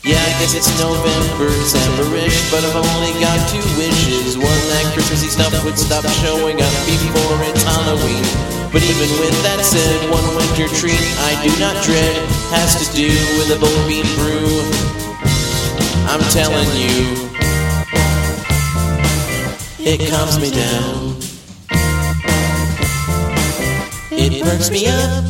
Yeah, I guess it's November, December-ish, but I've only got 2 wishes. One, that Christmassy stuff would stop showing up before it's Halloween. But even with that said, one winter treat I do not dread has to do with a bull bean brew. I'm telling you, it calms me down. It perks me up.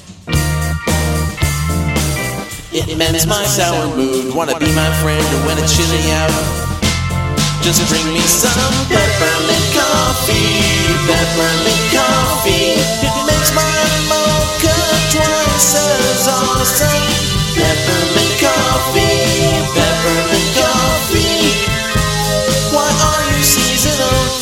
It mends my sour mood. Wanna be my friend when it's chilly out? Just bring me some peppermint coffee. Peppermint coffee. It makes my mocha twice as awesome. Peppermint coffee. Peppermint coffee. Why are you seasonal?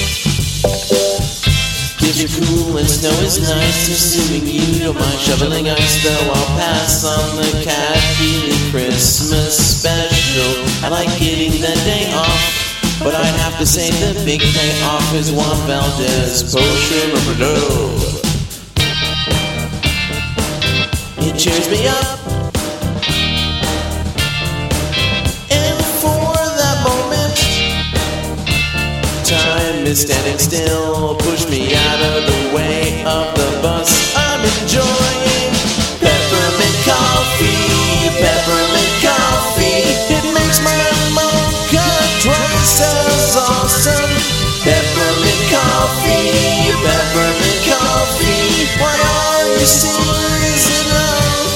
If you're cool and snow is nice, assuming you don't mind shoveling ice, though I'll pass on the Cat-Feely Christmas special. I like getting the day off, but I'd have to say the big day off is Juan Valdez Potion of Bordeaux. It cheers me up, and for that moment time is standing still. Push me out of the way of the bus. I'm enjoying peppermint coffee. Peppermint coffee. It makes my mocha twice as awesome. Peppermint coffee. Peppermint coffee. Why are you seasonal?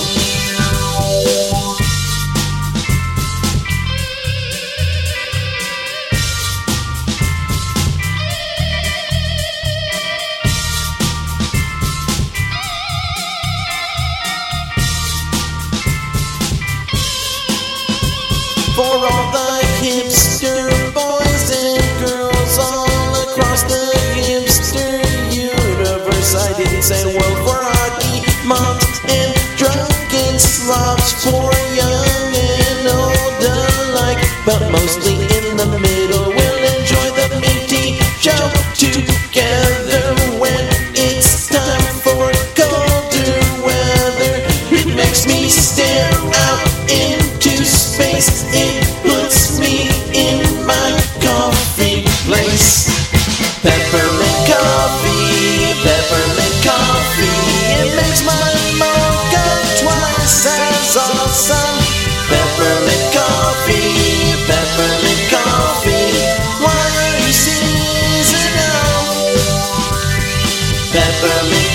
For all the hipster boys and girls all across the hipster universe, I didn't say well for hockey moms and drunken slobs, for young and old alike, but mostly in the middle will enjoy the minty show together when it's time for colder weather. It makes me stare out into space. It puts me in my coffee place. Peppermint coffee, peppermint coffee. It makes my mocha twice as awesome. Peppermint coffee, peppermint coffee. Why are you seasonal? Peppermint